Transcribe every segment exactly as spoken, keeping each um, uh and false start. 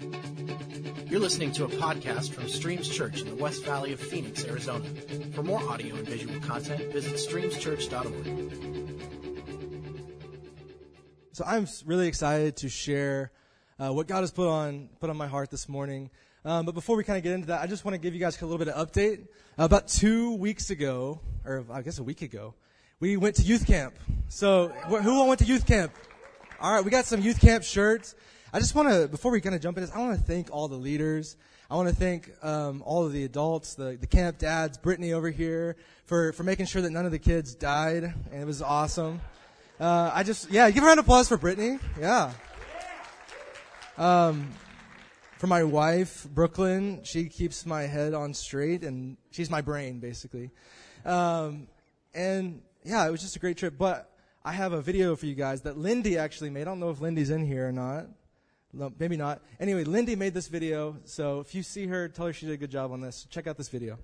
You're listening to a podcast from Streams Church in the West Valley of Phoenix, Arizona. For more audio and visual content, visit streams church dot org. So I'm really excited to share uh, what God has put on put on my heart this morning. Um, but before we kind of get into that, I just want to give you guys a little bit of update. Uh, about two weeks ago, or I guess a week ago, we went to youth camp. So wh- who all went to youth camp? All right, we got some youth camp shirts. I just want to, before we kind of jump into this, I want to thank all the leaders. I want to thank um, all of the adults, the, the camp dads, Brittany over here, for, for making sure that none of the kids died, and it was awesome. Uh, I just, yeah, give a round of applause for Brittany. Yeah. Um, for my wife, Brooklyn, she keeps my head on straight, and she's my brain, basically. Um, and, yeah, it was just a great trip. But I have a video for you guys that Lindy actually made. I don't know if Lindy's in here or not. No, maybe not. Anyway, Lindy made this video, so if you see her, tell her she did a good job on this. Check out this video.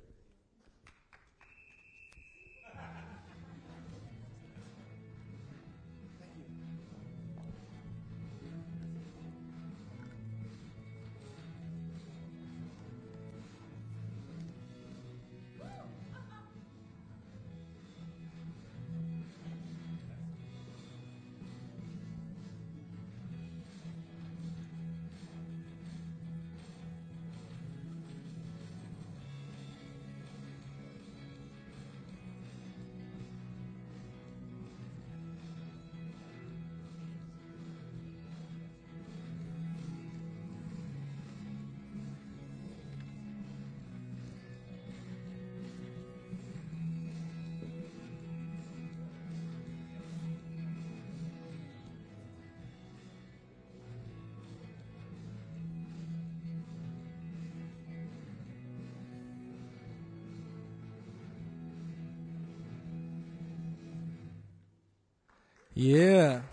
Yeah.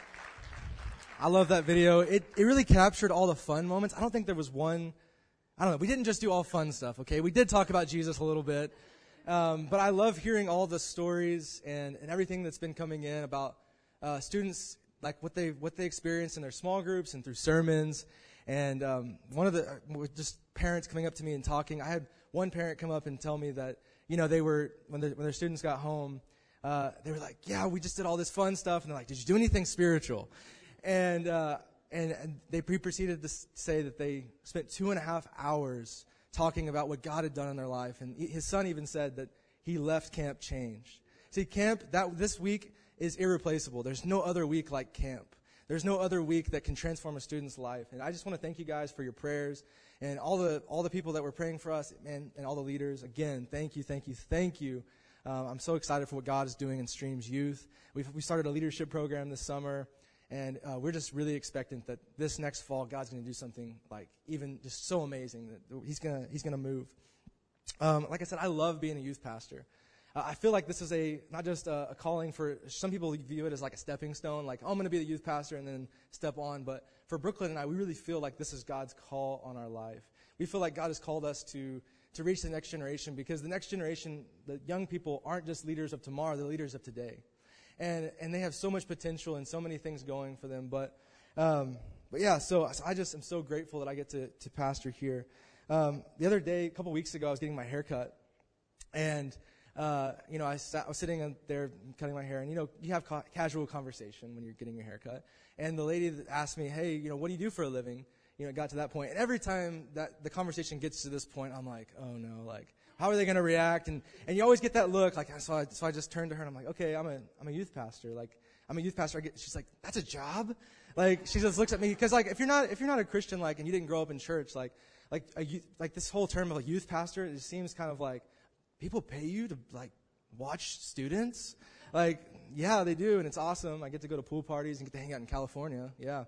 I love that video. It it really captured all the fun moments. I don't think there was one, I don't know, we didn't just do all fun stuff, okay? We did talk about Jesus a little bit. Um, but I love hearing all the stories and, and everything that's been coming in about uh, students, like what they what they experience in their small groups and through sermons. And um, one of the, uh, just parents coming up to me and talking. I had one parent come up and tell me that, you know, they were, when, the, when their students got home, Uh, they were like, yeah, we just did all this fun stuff. And they're like, did you do anything spiritual? And, uh, and, and they pre- proceeded to s- say that they spent two and a half hours talking about what God had done in their life. And his son even said that he left camp changed. See, camp, that this week is irreplaceable. There's no other week like camp. There's no other week that can transform a student's life. And I just want to thank you guys for your prayers and all the, all the people that were praying for us and, and all the leaders. Again, thank you, thank you, thank you. Um, I'm so excited for what God is doing in Streams Youth. We've, we started a leadership program this summer, and uh, we're just really expectant that this next fall, God's going to do something like even just so amazing that He's going to He's going to move. Um, like I said, I love being a youth pastor. Uh, I feel like this is a not just a, a calling for some people view it as like a stepping stone, like oh, I'm going to be the youth pastor and then step on. But for Brooklyn and I, we really feel like this is God's call on our life. We feel like God has called us to. to reach the next generation, because the next generation, the young people, aren't just leaders of tomorrow, they're leaders of today. And and they have so much potential and so many things going for them. But um, but yeah, so, so I just am so grateful that I get to, to pastor here. Um, the other day, a couple weeks ago, I was getting my hair cut. And, uh, you know, I, sat, I was sitting there cutting my hair. And, you know, you have ca- casual conversation when you're getting your hair cut. And the lady asked me, hey, you know, what do you do for a living? You know, it got to that point. And every time that the conversation gets to this point, I'm like, oh no, like, how are they going to react? And, and you always get that look, like, so I, so I just turned to her and I'm like, okay, I'm a, I'm a youth pastor. Like, I'm a youth pastor. I get, she's like, that's a job? Like, she just looks at me, cause like, if you're not, if you're not a Christian, like, and you didn't grow up in church, like, like a youth, like this whole term of a youth pastor, it seems kind of like, people pay you to like watch students? Like, yeah, they do. And it's awesome. I get to go to pool parties and get to hang out in California. Yeah.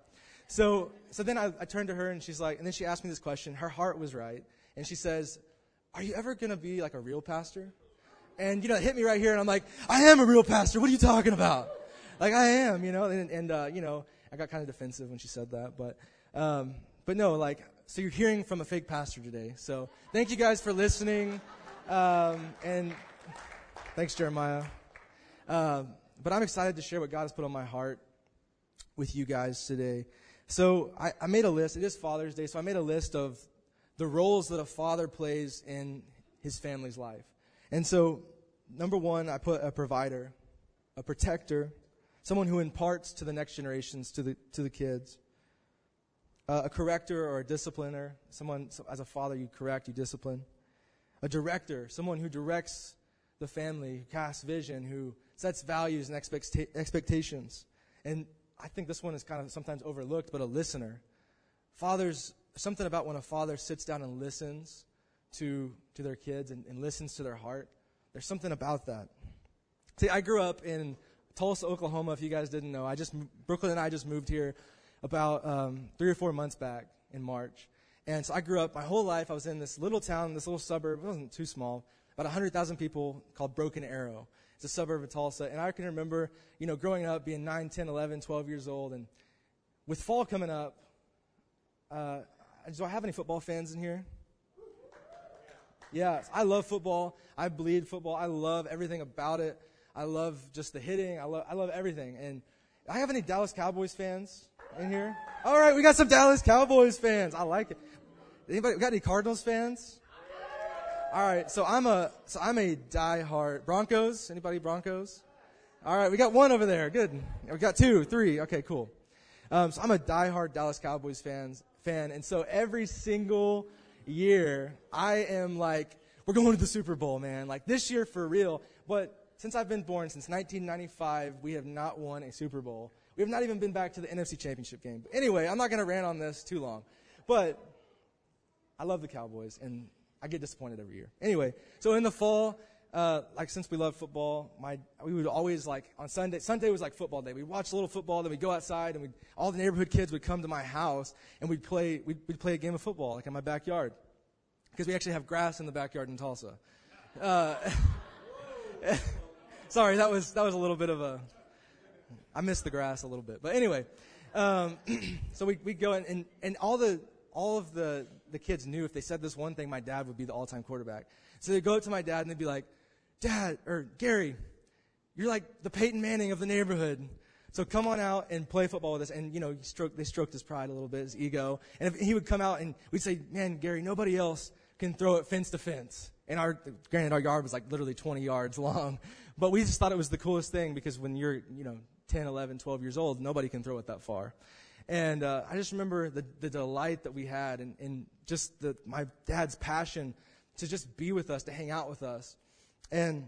So so then I, I turned to her and she's like, and then she asked me this question. Her heart was right. And she says, are you ever going to be like a real pastor? And, you know, it hit me right here. And I'm like, I am a real pastor. What are you talking about? Like, I am, you know. And, and uh, you know, I got kind of defensive when she said that. But, um, but no, like, so you're hearing from a fake pastor today. So thank you guys for listening. Um, and thanks, Jeremiah. Um, but I'm excited to share what God has put on my heart with you guys today. So I, I made a list. It is Father's Day, so I made a list of the roles that a father plays in his family's life. And so, number one, I put a provider, a protector, someone who imparts to the next generations, to the to the kids. Uh, a corrector or a discipliner, someone, so as a father, you correct, you discipline. A director, someone who directs the family, who casts vision, who sets values and expecta- expectations. And I think this one is kind of sometimes overlooked, but a listener. Fathers, something about when a father sits down and listens to to their kids and, and listens to their heart. There's something about that. See, I grew up in Tulsa, Oklahoma, if you guys didn't know. I just Brooklyn and I just moved here about um, three or four months back in March. And so I grew up, my whole life, I was in this little town, this little suburb. It wasn't too small, about one hundred thousand people, called Broken Arrow. It's a suburb of Tulsa. And I can remember, you know, growing up, being nine, ten, eleven, twelve years old. And with fall coming up, uh, do I have any football fans in here? Yeah, I love football. I bleed football. I love everything about it. I love just the hitting. I love, I love everything. And I have any Dallas Cowboys fans in here? All right, we got some Dallas Cowboys fans. I like it. Anybody got any Cardinals fans? All right, so I'm a so I'm a diehard Broncos. Anybody Broncos? All right, we got one over there. Good. We got two, three. Okay, cool. Um, so I'm a diehard Dallas Cowboys fans fan, and so every single year I am like, we're going to the Super Bowl, man. Like this year for real. But since I've been born, since nineteen ninety-five, we have not won a Super Bowl. We have not even been back to the N F C Championship game. But anyway, I'm not going to rant on this too long. But I love the Cowboys, and I get disappointed every year. Anyway, so in the fall, uh, like since we love football, my we would always like on Sunday. Sunday was like football day. We'd watch a little football, then we'd go outside, and we'd, all the neighborhood kids would come to my house, and we'd play we'd, we'd play a game of football like in my backyard, because we actually have grass in the backyard in Tulsa. Uh, sorry, that was that was a little bit of a. I missed the grass a little bit, but anyway, um, so we we go in, and and all the all of the the kids knew if they said this one thing, my dad would be the all-time quarterback. So they'd go up to my dad and they'd be like, "Dad, or Gary, you're like the Peyton Manning of the neighborhood. So come on out and play football with us." And you know, he stroked, they stroked his pride a little bit, his ego. And if he would come out and we'd say, "Man, Gary, nobody else can throw it fence to fence." And our, granted, our yard was like literally twenty yards long, but we just thought it was the coolest thing because when you're, you know, ten, eleven, twelve years old, nobody can throw it that far. And uh, I just remember the, the delight that we had and, and just the, my dad's passion to just be with us, to hang out with us. And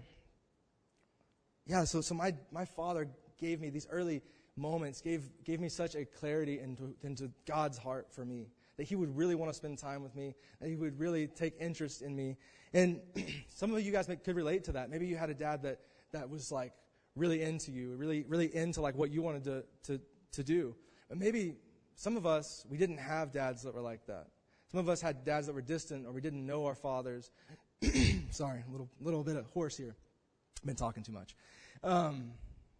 yeah, so so my, my father gave me these early moments, gave gave me such a clarity into, into God's heart for me, that he would really want to spend time with me, that he would really take interest in me. And some of you guys may, could relate to that. Maybe you had a dad that, that was like really into you, really really into like what you wanted to, to, to do. But maybe some of us, we didn't have dads that were like that. Some of us had dads that were distant, or we didn't know our fathers. Sorry, a little little bit of hoarse here. I've been talking too much. Um,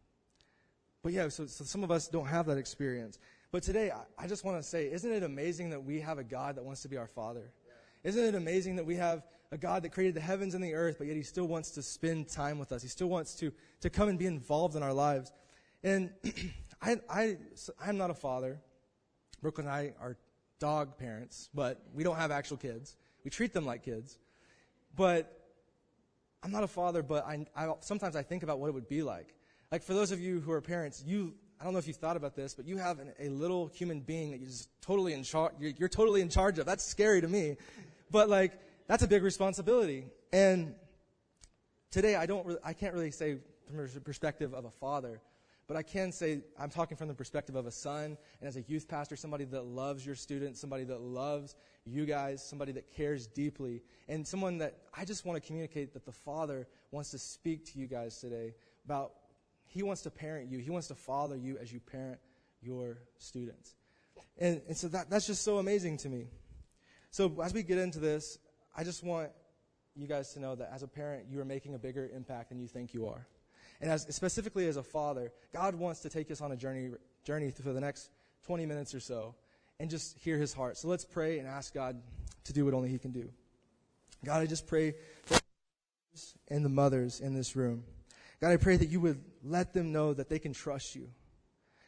but yeah, so, so some of us don't have that experience. But today, I, I just want to say, isn't it amazing that we have a God that wants to be our Father? Isn't it amazing that we have a God that created the heavens and the earth, but yet he still wants to spend time with us. He still wants to, to come and be involved in our lives. And I, I, I'm not a father. Brooke and I are dog parents, but we don't have actual kids. We treat them like kids. But I'm not a father, but I, I, sometimes I think about what it would be like. Like for those of you who are parents, you, I don't know if you've thought about this, but you have an, a little human being that you're just totally in charge, you're, you're totally in charge of. That's scary to me. But like, that's a big responsibility. And today I don't, re- I can't really say from the perspective of a father, but I can say I'm talking from the perspective of a son, and as a youth pastor, somebody that loves your students, somebody that loves you guys, somebody that cares deeply, and someone that I just want to communicate that the Father wants to speak to you guys today about he wants to parent you. He wants to father you as you parent your students. And, and so that, that's just so amazing to me. So as we get into this, I just want you guys to know that as a parent, you are making a bigger impact than you think you are. And as specifically as a father, God wants to take us on a journey journey for the next twenty minutes or so and just hear his heart. So let's pray and ask God to do what only he can do. God, I just pray for the fathers and the mothers in this room. God, I pray that you would let them know that they can trust you.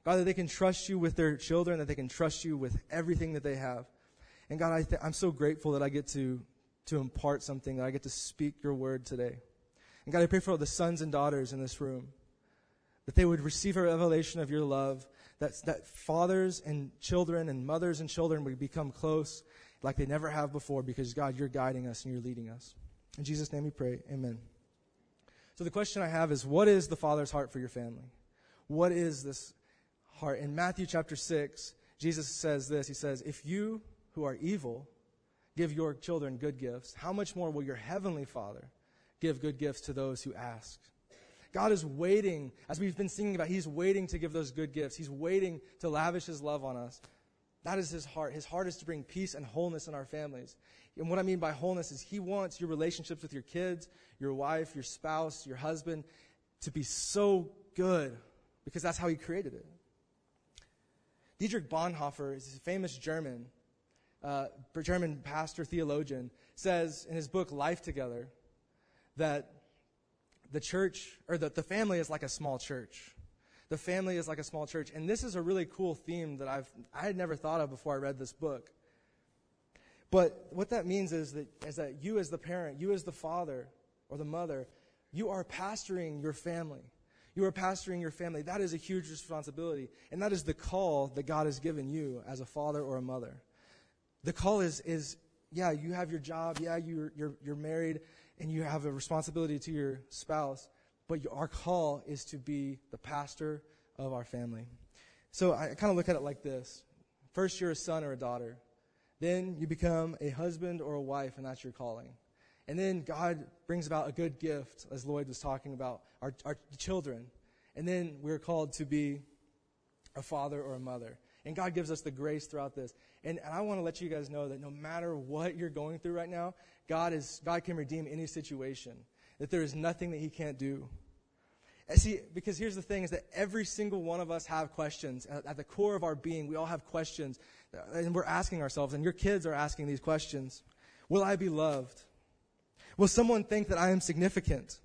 God, that they can trust you with their children, that they can trust you with everything that they have. And God, I th- I'm so grateful that I get to, to impart something, that I get to speak your word today. And God, I pray for all the sons and daughters in this room, that they would receive a revelation of your love, that, that fathers and children and mothers and children would become close like they never have before, because, God, you're guiding us and you're leading us. In Jesus' name we pray, amen. So the question I have is, what is the Father's heart for your family? What is this heart? In Matthew chapter six, Jesus says this. He says, if you who are evil give your children good gifts, how much more will your heavenly Father give good gifts to those who ask? God is waiting, as we've been singing about, he's waiting to give those good gifts. He's waiting to lavish his love on us. That is his heart. His heart is to bring peace and wholeness in our families. And what I mean by wholeness is he wants your relationships with your kids, your wife, your spouse, your husband to be so good, because that's how he created it. Dietrich Bonhoeffer is a famous German, uh, German pastor, theologian, says in his book Life Together that the church, or that the family is like a small church. The family is like a small church. And this is a really cool theme that I've I had never thought of before I read this book. But what that means is that, is that you as the parent, you as the father or the mother, you are pastoring your family. You are pastoring your family. That is a huge responsibility. And that is the call that God has given you as a father or a mother. The call is, is yeah, you have your job. Yeah, you're, you're, you're married and you have a responsibility to your spouse. But your, our call is to be the pastor of our family. So I kind of look at it like this. First, you're a son or a daughter. Then you become a husband or a wife, and that's your calling. And then God brings about a good gift, as Lloyd was talking about, our, our children. And then we're called to be a father or a mother. And God gives us the grace throughout this. And, and I want to let you guys know that no matter what you're going through right now, God is God can redeem any situation. That there is nothing that he can't do. And see, because here's the thing, is that every single one of us have questions. At, at the core of our being, we all have questions. And we're asking ourselves, and your kids are asking these questions. Will I be loved? Will someone think that I am significant?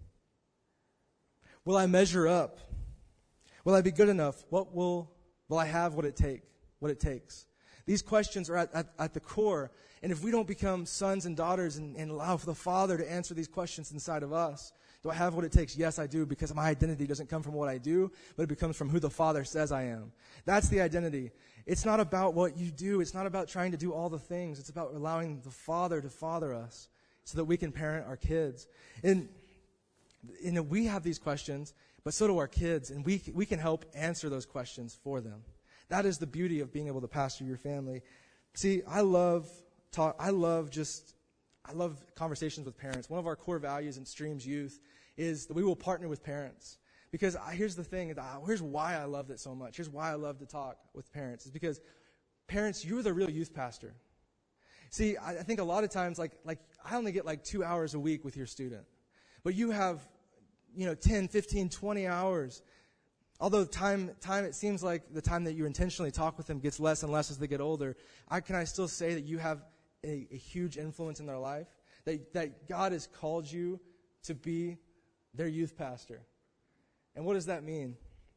Will I measure up? Will I be good enough? What will will I have what it take? What it takes? These questions are at, at, at the core. And if we don't become sons and daughters and, and allow for the Father to answer these questions inside of us, do I have what it takes? Yes, I do, because my identity doesn't come from what I do, but it becomes from who the Father says I am. That's the identity. It's not about what you do. It's not about trying to do all the things. It's about allowing the Father to father us so that we can parent our kids. And you know, we have these questions, but so do our kids, and we we can help answer those questions for them. That is the beauty of being able to pastor your family. See, I love talk. I love just I love conversations with parents. One of our core values in Streams Youth is that we will partner with parents. Because I, here's the thing, here's why I loved it so much. Here's why I love to talk with parents. Is because parents, you're the real youth pastor. See, I, I think a lot of times, like like I only get like two hours a week with your student. But you have, you know, ten, fifteen, twenty hours. Although time, time, it seems like the time that you intentionally talk with them gets less and less as they get older, I, can I still say that you have a, a huge influence in their life? That, that God has called you to be their youth pastor. And what does that mean?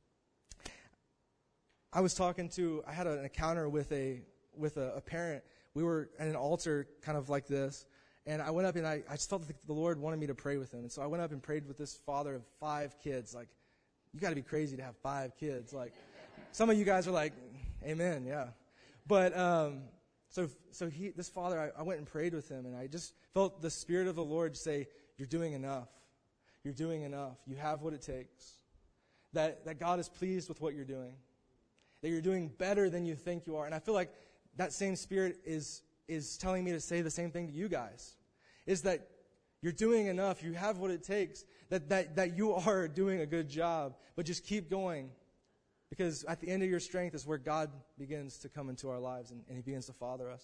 I was talking to, I had an encounter with a with a, a parent. We were at an altar kind of like this. And I went up and I, I just felt that the Lord wanted me to pray with him. And so I went up and prayed with this father of five kids. Like, you got to be crazy to have five kids. Like, some of you guys are like, amen, yeah. But um, so so he, this father, I, I went and prayed with him. And I just felt the Spirit of the Lord say, you're doing enough. You're doing enough. You have what it takes. That, that God is pleased with what you're doing. That you're doing better than you think you are. And I feel like that same Spirit is is telling me to say the same thing to you guys, is that you're doing enough, you have what it takes, that, that, that you are doing a good job, but just keep going, because at the end of your strength is where God begins to come into our lives, and, and he begins to father us.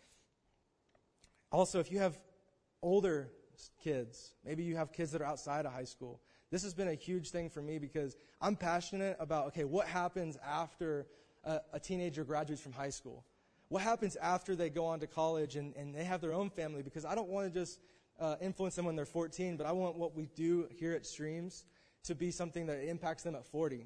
Also, if you have older kids, maybe you have kids that are outside of high school, this has been a huge thing for me, because I'm passionate about, okay, what happens after a, a teenager graduates from high school? What happens after they go on to college and, and they have their own family? Because I don't want to just uh, influence them when they're fourteen, but I want what we do here at Streams to be something that impacts them at forty.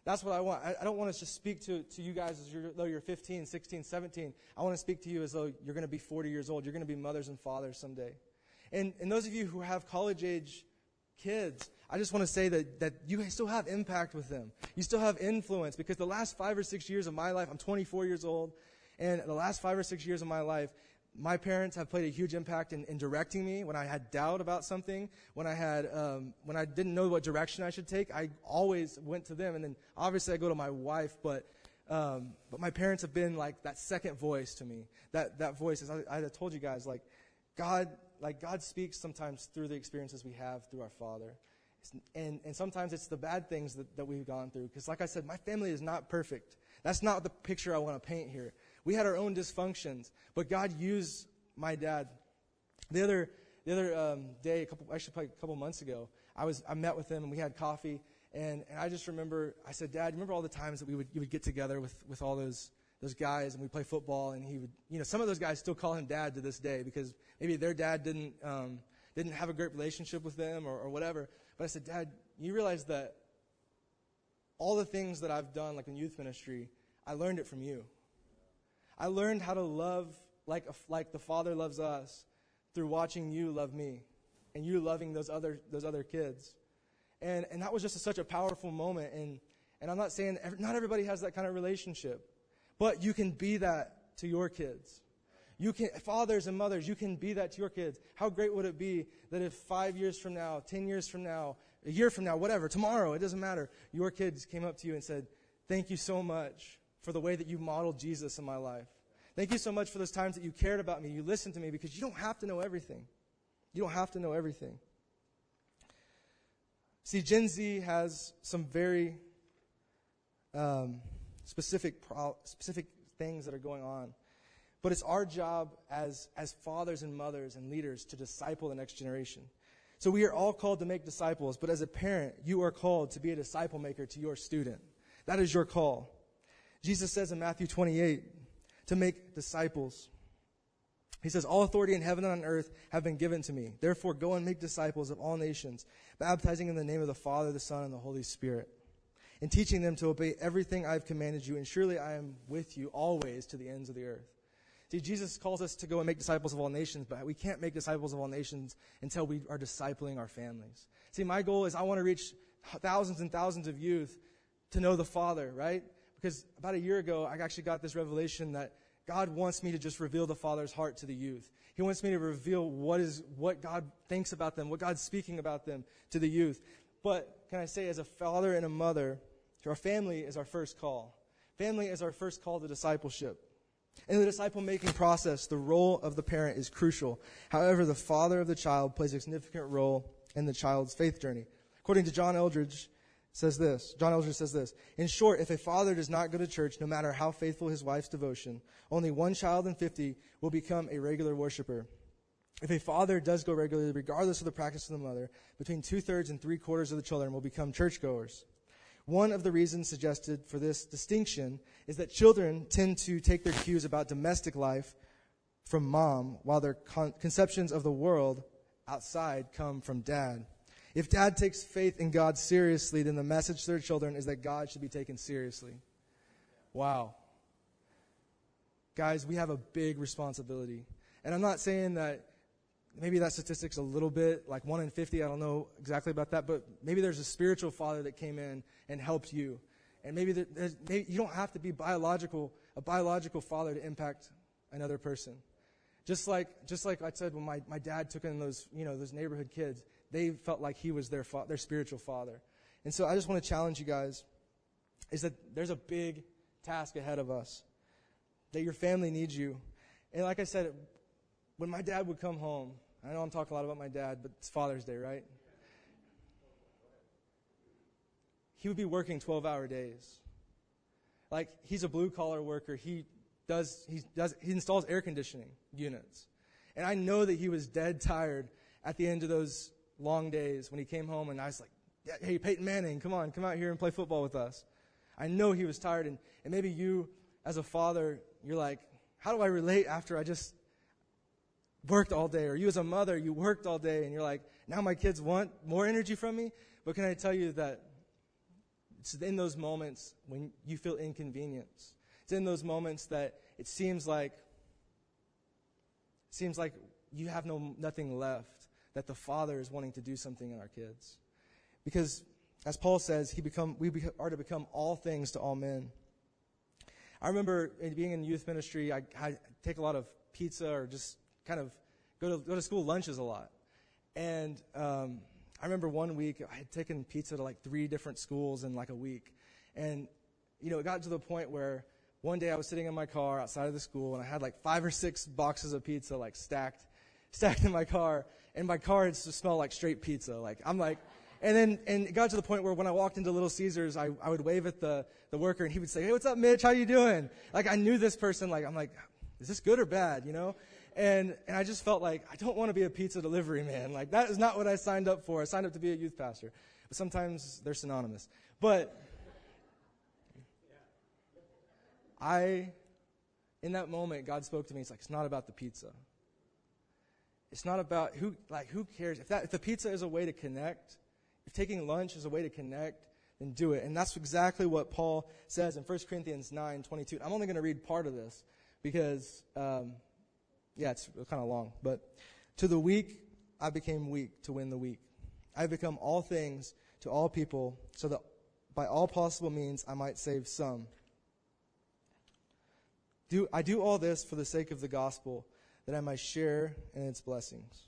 That's what I want. I, I don't want to just speak to, to you guys as you're, though you're fifteen, sixteen, seventeen. I want to speak to you as though you're going to be forty years old. You're going to be mothers and fathers someday. And, and those of you who have college-age kids, I just want to say that, that you still have impact with them. You still have influence, because the last five or six years of my life, I'm twenty-four years old, and the last five or six years of my life, my parents have played a huge impact in, in directing me when I had doubt about something, when I had, um, when I didn't know what direction I should take. I always went to them, and then obviously I go to my wife, but um, but my parents have been like that second voice to me. That that voice, as I, I told you guys, like God, like God speaks sometimes through the experiences we have through our Father, and and sometimes it's the bad things that, that we've gone through. Because like I said, my family is not perfect. That's not the picture I want to paint here. We had our own dysfunctions, but God used my dad. The other the other um, day, a couple actually probably a couple months ago, I was I met with him and we had coffee, and, and I just remember I said, Dad, remember all the times that we would you would get together with, with all those those guys and we play football, and he would, you know, some of those guys still call him Dad to this day because maybe their dad didn't um, didn't have a great relationship with them or, or whatever. But I said, Dad, you realize that all the things that I've done, like in youth ministry, I learned it from you. I learned how to love like a, like the Father loves us through watching you love me and you loving those other those other kids. And and that was just a, such a powerful moment. And, and I'm not saying every, not everybody has that kind of relationship, but you can be that to your kids. You can, fathers and mothers, you can be that to your kids. How great would it be that if five years from now, ten years from now, a year from now, whatever, tomorrow, it doesn't matter, your kids came up to you and said, thank you so much for the way that you modeled Jesus in my life. Thank you so much for those times that you cared about me, you listened to me, because you don't have to know everything. You don't have to know everything. See, Gen Z has some very um, specific pro- specific things that are going on. But it's our job as, as fathers and mothers and leaders to disciple the next generation. So we are all called to make disciples, but as a parent, you are called to be a disciple maker to your student. That is your call. Jesus says in Matthew twenty-eight, to make disciples. He says, all authority in heaven and on earth have been given to me. Therefore, go and make disciples of all nations, baptizing in the name of the Father, the Son, and the Holy Spirit, and teaching them to obey everything I have commanded you. And surely I am with you always to the ends of the earth. See, Jesus calls us to go and make disciples of all nations, but we can't make disciples of all nations until we are discipling our families. See, my goal is I want to reach thousands and thousands of youth to know the Father, right? Because about a year ago, I actually got this revelation that God wants me to just reveal the Father's heart to the youth. He wants me to reveal what is what God thinks about them, what God's speaking about them to the youth. But can I say, as a father and a mother, our family is our first call. Family is our first call to discipleship. In the disciple-making process, the role of the parent is crucial. However, the father of the child plays a significant role in the child's faith journey. According to John Eldredge, says this. John Eldredge says this. In short, if a father does not go to church, no matter how faithful his wife's devotion, only one child in fifty will become a regular worshiper. If a father does go regularly, regardless of the practice of the mother, between two-thirds and three-quarters of the children will become churchgoers. One of the reasons suggested for this distinction is that children tend to take their cues about domestic life from mom, while their con- conceptions of the world outside come from dad. If dad takes faith in God seriously, then the message to their children is that God should be taken seriously. Wow. Guys, we have a big responsibility. And I'm not saying that maybe that statistic's a little bit, like one in fifty, I don't know exactly about that, but maybe there's a spiritual father that came in and helped you. And maybe, there's, maybe you don't have to be biological, a biological father to impact another person. Just like, just like I said, when my, my dad took in those, you know, those neighborhood kids, they felt like he was their fa- their spiritual father. And so I just want to challenge you guys, is that there's a big task ahead of us, that your family needs you. And like I said, when my dad would come home, I know I'm talking a lot about my dad, but it's Father's Day, right? He would be working twelve-hour days. Like, he's a blue-collar worker. He does he does he installs air conditioning units. And I know that he was dead tired at the end of those long days when he came home, and I was like, yeah, hey, Peyton Manning, come on, come out here and play football with us. I know he was tired, and, and maybe you, as a father, you're like, how do I relate after I just worked all day? Or you as a mother, you worked all day, and you're like, now my kids want more energy from me? But can I tell you that It's in those moments when you feel inconvenience. It's in those moments that it seems like it seems like you have no nothing left, that the Father is wanting to do something in our kids. Because, as Paul says, he become we be, are to become all things to all men. I remember being in youth ministry, I, I take a lot of pizza or just kind of go to go to school lunches a lot. And um, I remember one week I had taken pizza to like three different schools in like a week. And, you know, it got to the point where one day I was sitting in my car outside of the school and I had like five or six boxes of pizza like stacked, stacked in my car. And my car had to smell like straight pizza. Like, I'm like, and then, and it got to the point where when I walked into Little Caesars, I, I would wave at the, the worker and he would say, "Hey, what's up, Mitch? How you doing?" Like, I knew this person. Like, I'm like, is this good or bad, you know? And and I just felt like, I don't want to be a pizza delivery man. Like, that is not what I signed up for. I signed up to be a youth pastor. But sometimes they're synonymous. But I, in that moment, God spoke to me. It's like, it's not about the pizza. It's not about who, like, who cares? If that, if the pizza is a way to connect, if taking lunch is a way to connect, then do it. And that's exactly what Paul says in First Corinthians nine twenty-two. I'm only going to read part of this because, um, yeah, it's kind of long. But to the weak, I became weak to win the weak. I have become all things to all people so that by all possible means I might save some. Do, I do all this for the sake of the gospel, that I might share in its blessings.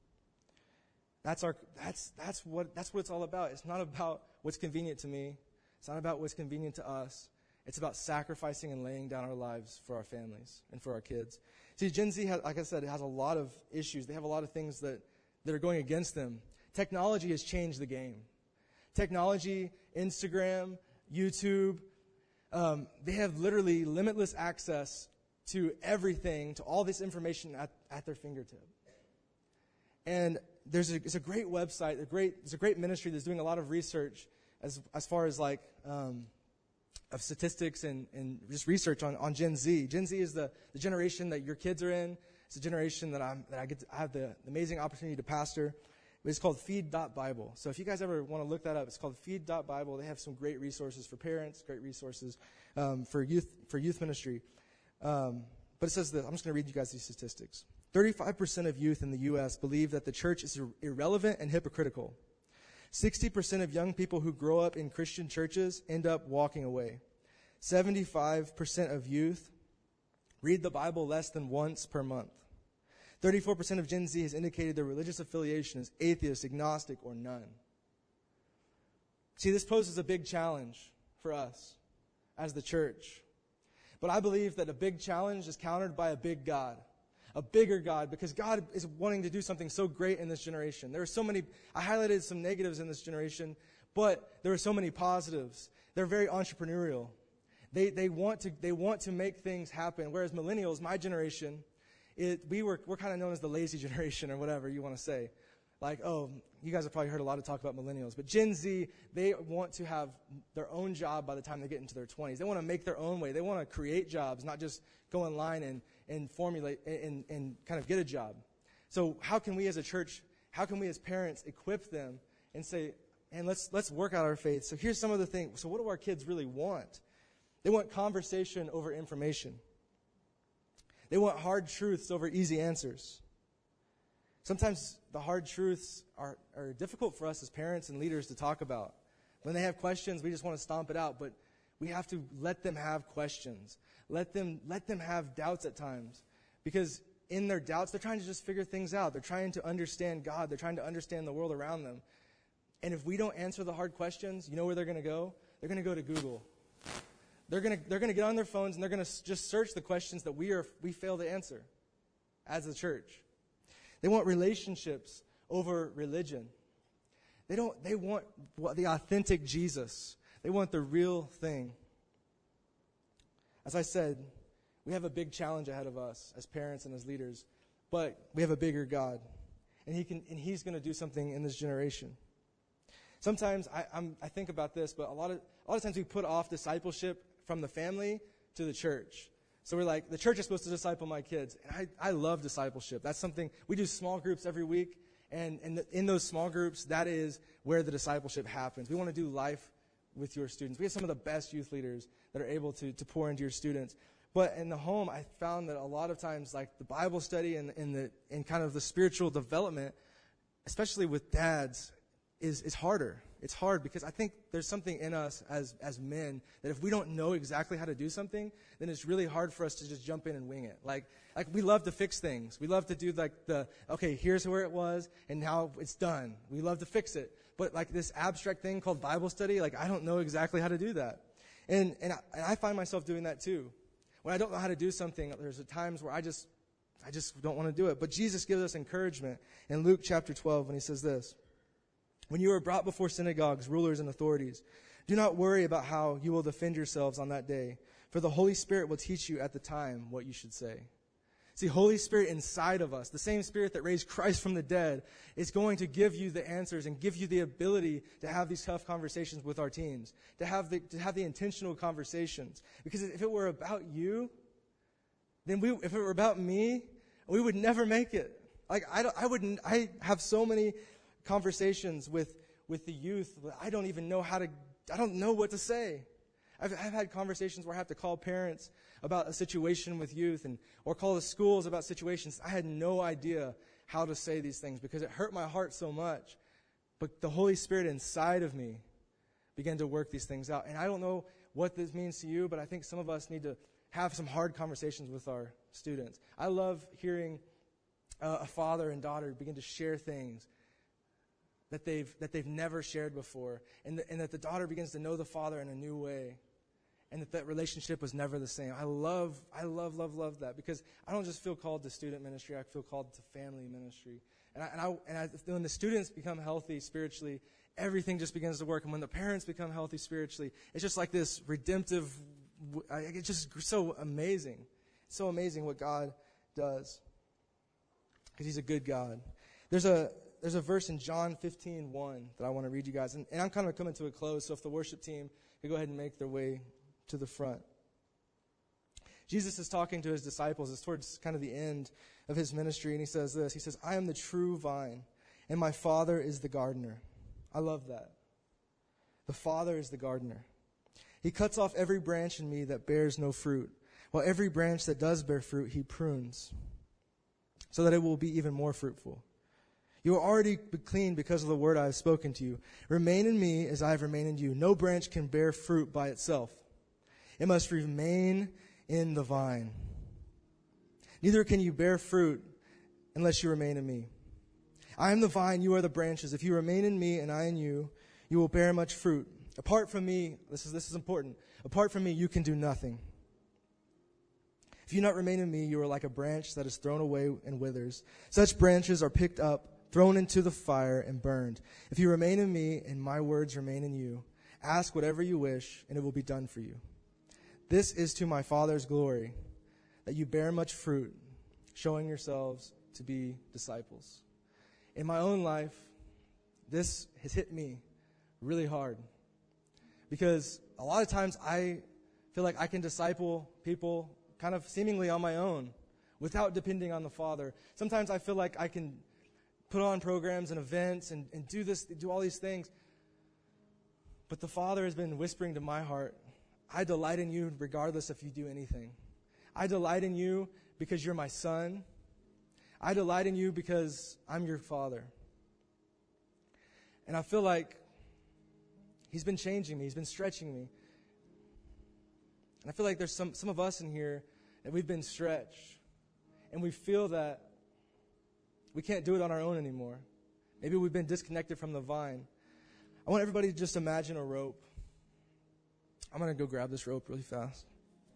That's our. That's that's what that's what it's all about. It's not about what's convenient to me. It's not about what's convenient to us. It's about sacrificing and laying down our lives for our families and for our kids. See, Gen Z, has, like I said, it has a lot of issues. They have a lot of things that, that are going against them. Technology has changed the game. Technology, Instagram, YouTube, um, they have literally limitless access to everything, to all this information at, at their fingertip. And there's a, it's a great website, a great, it's a great ministry that's doing a lot of research as as far as like um, of statistics and, and just research on, on Gen Z. Gen Z is the, the generation that your kids are in. It's a generation that I'm that I get to, I have the, the amazing opportunity to pastor. It's called feed dot bible. So if you guys ever want to look that up, it's called feed dot bible. They have some great resources for parents, great resources um, for youth for youth ministry. Um, but it says this. I'm just going to read you guys these statistics. thirty-five percent of youth in the U S believe that the church is ir- irrelevant and hypocritical. sixty percent of young people who grow up in Christian churches end up walking away. seventy-five percent of youth read the Bible less than once per month. thirty-four percent of Gen Z has indicated their religious affiliation is atheist, agnostic, or none. See, this poses a big challenge for us as the church. But I believe that a big challenge is countered by a big God. A bigger God, because God is wanting to do something so great in this generation. There are so many, I highlighted some negatives in this generation, but there are so many positives. They're very entrepreneurial. They they want to they want to make things happen. Whereas millennials, my generation, it, we were we're kind of known as the lazy generation or whatever you want to say. Like, oh, you guys have probably heard a lot of talk about millennials. But Gen Z, they want to have their own job by the time they get into their twenties. They want to make their own way. They want to create jobs, not just go online and, and formulate and, and kind of get a job. So how can we as a church, how can we as parents equip them and say, and let's let's work out our faith. So here's some of the things. So what do our kids really want? They want conversation over information. They want hard truths over easy answers. Sometimes the hard truths are, are difficult for us as parents and leaders to talk about. When they have questions, we just want to stomp it out, but we have to let them have questions. Let them let them have doubts at times. Because in their doubts, they're trying to just figure things out. They're trying to understand God. They're trying to understand the world around them. And if we don't answer the hard questions, you know where they're going to go? They're going to go to Google. They're going to they're going to get on their phones and they're going to just search the questions that we are we fail to answer as a church. They want relationships over religion. They don't. They want the authentic Jesus. They want the real thing. As I said, we have a big challenge ahead of us as parents and as leaders, but we have a bigger God, and He can. And He's going to do something in this generation. Sometimes I, I'm, I think about this, but a lot of a lot of times we put off discipleship from the family to the church. So we're like, the church is supposed to disciple my kids. And I, I love discipleship. That's something, we do small groups every week. And, and the, in those small groups, that is where the discipleship happens. We want to do life with your students. We have some of the best youth leaders that are able to, to pour into your students. But in the home, I found that a lot of times, like the Bible study and, and, the, and kind of the spiritual development, especially with dads, is, is harder. It's hard because I think there's something in us as, as men that if we don't know exactly how to do something, then it's really hard for us to just jump in and wing it. Like, like we love to fix things. We love to do like the, okay, here's where it was, and now it's done. We love to fix it. But like this abstract thing called Bible study, like I don't know exactly how to do that. And, and, I, and I find myself doing that too. When I don't know how to do something, there's times where I just, I just don't want to do it. But Jesus gives us encouragement in Luke chapter twelve when he says this. When you are brought before synagogues, rulers, and authorities, do not worry about how you will defend yourselves on that day, for the Holy Spirit will teach you at the time what you should say. See, Holy Spirit inside of us, the same Spirit that raised Christ from the dead, is going to give you the answers and give you the ability to have these tough conversations with our teens, to have the, to have the intentional conversations. Because if it were about you, then we, if it were about me, we would never make it. Like, I, don't, I wouldn't, I have so many conversations with, with the youth, I don't even know how to, I don't know what to say. I've, I've had conversations where I have to call parents about a situation with youth and or call the schools about situations. I had no idea how to say these things because it hurt my heart so much. But the Holy Spirit inside of me began to work these things out. And I don't know what this means to you, but I think some of us need to have some hard conversations with our students. I love hearing uh, a father and daughter begin to share things that they've that they've never shared before, and, the, and that the daughter begins to know the father in a new way, and that that relationship was never the same. I love, I love, love, love that because I don't just feel called to student ministry; I feel called to family ministry. And I, and I, and I, when the students become healthy spiritually, everything just begins to work. And when the parents become healthy spiritually, it's just like this redemptive. It's just so amazing, it's so amazing what God does because He's a good God. There's a There's a verse in John fifteen one that I want to read you guys. And, and I'm kind of coming to a close, so if the worship team could go ahead and make their way to the front. Jesus is talking to his disciples. It's towards kind of the end of his ministry, and he says this. He says, I am the true vine, and my Father is the gardener. I love that. The Father is the gardener. He cuts off every branch in me that bears no fruit, while every branch that does bear fruit he prunes, so that it will be even more fruitful. You are already clean because of the word I have spoken to you. Remain in me as I have remained in you. No branch can bear fruit by itself. It must remain in the vine. Neither can you bear fruit unless you remain in me. I am the vine, you are the branches. If you remain in me and I in you, you will bear much fruit. Apart from me, this is, this is important. Apart from me, you can do nothing. If you not remain in me, you are like a branch that is thrown away and withers. Such branches are picked up, thrown into the fire, and burned. If you remain in me and my words remain in you, ask whatever you wish, and it will be done for you. This is to my Father's glory, that you bear much fruit, showing yourselves to be disciples. In my own life, this has hit me really hard. Because a lot of times I feel like I can disciple people kind of seemingly on my own without depending on the Father. Sometimes I feel like I can put on programs and events and, and do this, do all these things. But the Father has been whispering to my heart, I delight in you regardless if you do anything. I delight in you because you're my son. I delight in you because I'm your Father. And I feel like He's been changing me. He's been stretching me. And I feel like there's some, some of us in here that we've been stretched. And we feel that we can't do it on our own anymore. Maybe we've been disconnected from the vine. I want everybody to just imagine a rope. I'm going to go grab this rope really fast.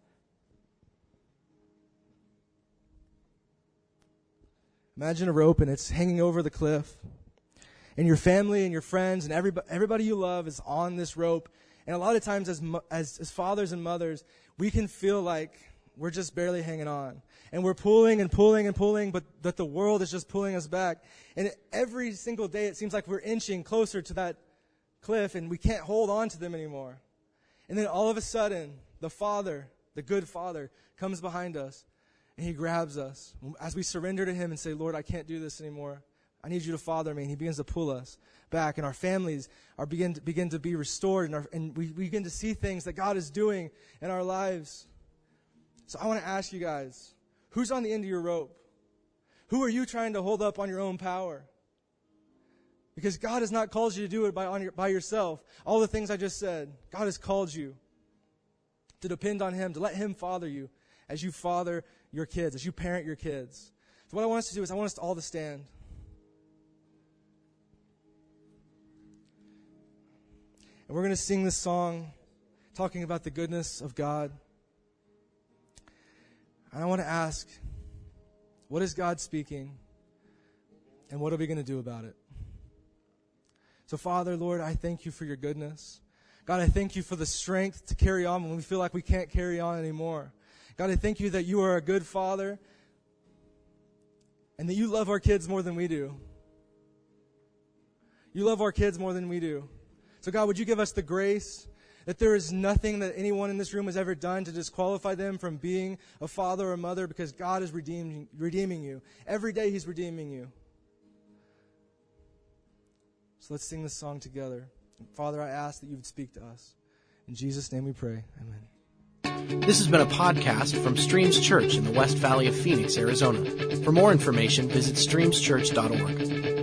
Imagine a rope and it's hanging over the cliff. And your family and your friends and everybody, everybody you love is on this rope. And a lot of times as, as as fathers and mothers, we can feel like we're just barely hanging on. And we're pulling and pulling and pulling, but that the world is just pulling us back. And every single day it seems like we're inching closer to that cliff and we can't hold on to them anymore. And then all of a sudden, the Father, the good Father, comes behind us and He grabs us as we surrender to Him and say, Lord, I can't do this anymore. I need you to father me. And he begins to pull us back, and our families are begin to, begin to be restored, and, our, and we, we begin to see things that God is doing in our lives. So I want to ask you guys, who's on the end of your rope? Who are you trying to hold up on your own power? Because God has not called you to do it by, on your, by yourself. All the things I just said, God has called you to depend on him, to let him father you as you father your kids, as you parent your kids. So what I want us to do is I want us to all to stand. And we're going to sing this song talking about the goodness of God. And I want to ask, what is God speaking? And what are we going to do about it? So Father, Lord, I thank you for your goodness. God, I thank you for the strength to carry on when we feel like we can't carry on anymore. God, I thank you that you are a good Father and that you love our kids more than we do. You love our kids more than we do. So God, would you give us the grace that there is nothing that anyone in this room has ever done to disqualify them from being a father or mother, because God is redeeming, redeeming you. Every day he's redeeming you. So let's sing this song together. Father, I ask that you would speak to us. In Jesus' name we pray. Amen. This has been a podcast from Streams Church in the West Valley of Phoenix, Arizona. For more information, visit streams church dot org.